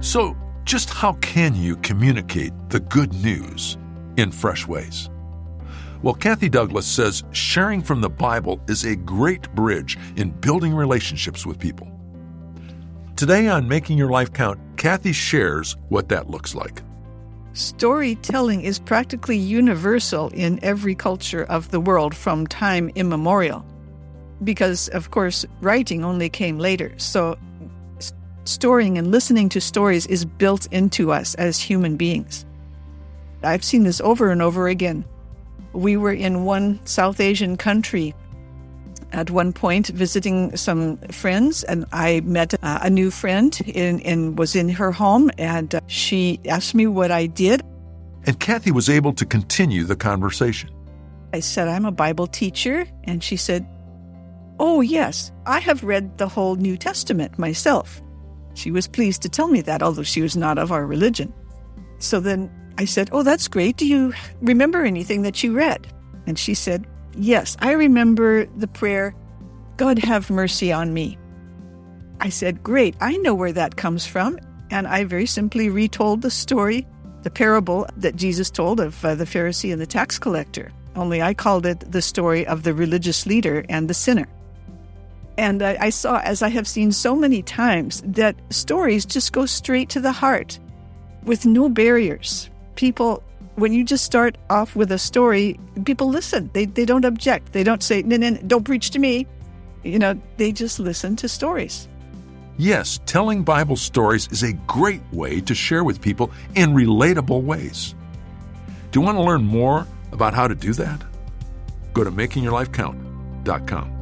So, just how can you communicate the good news in fresh ways? Well, Kathy Douglas says sharing from the Bible is a great bridge in building relationships with people. Today on Making Your Life Count, Kathy shares what that looks like. Storytelling is practically universal in every culture of the world from time immemorial. Because, of course, writing only came later. So storying and listening to stories is built into us as human beings. I've seen this over and over again. We were in one South Asian country at one point visiting some friends, and I met a new friend and was in her home, and she asked me what I did. And Kathy was able to continue the conversation. I said, I'm a Bible teacher, and she said, oh, yes, I have read the whole New Testament myself. She was pleased to tell me that, although she was not of our religion. So then I said, oh, that's great. Do you remember anything that you read? And she said, yes, I remember the prayer, God have mercy on me. I said, great, I know where that comes from. And I very simply retold the story, the parable that Jesus told of the Pharisee and the tax collector. Only I called it the story of the religious leader and the sinner. And I saw, as I have seen so many times, that stories just go straight to the heart with no barriers. People, when you just start off with a story, people listen. They don't object. They don't say, no, don't preach to me. They just listen to stories. Yes, telling Bible stories is a great way to share with people in relatable ways. Do you want to learn more about how to do that? Go to makingyourlifecount.com.